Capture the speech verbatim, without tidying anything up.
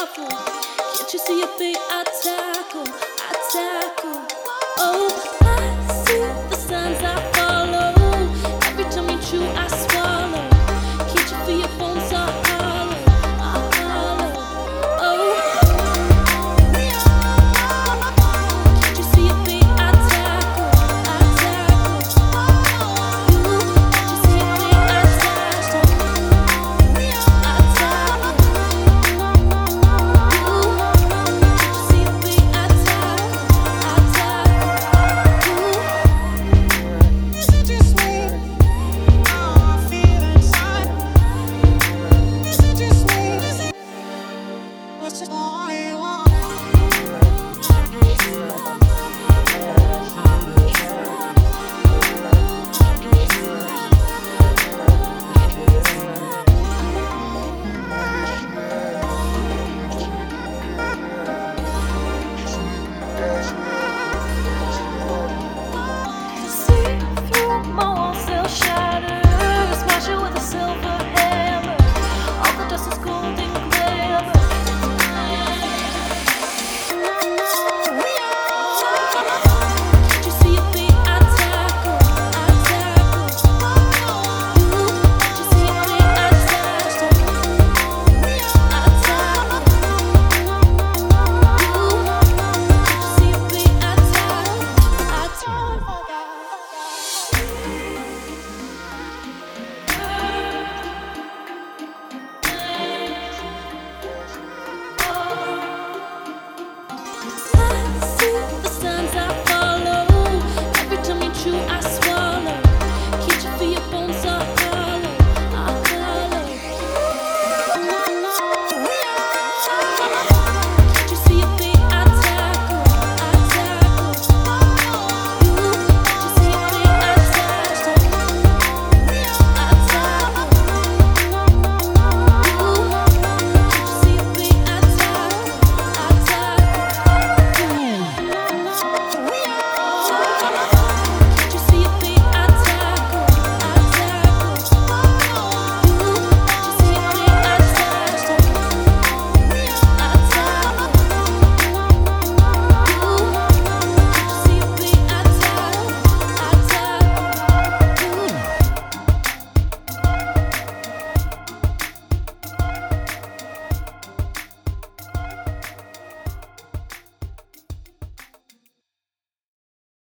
powerful. Can't you see it, babe? I tackle, I tackle. Oh, I see the signs I follow. Every time you chew, I swallow. Can't you feel your bones are hollow? Are hollow. Oh, can't you see it, babe? I tackle, I tackle. You, can't you see it, babe? I tackle, I tackle. You, can't you see it, babe? I tackle, I tackle. You. Is it too sweet? How I feel inside. Is it too sweet? Is it? What's it all?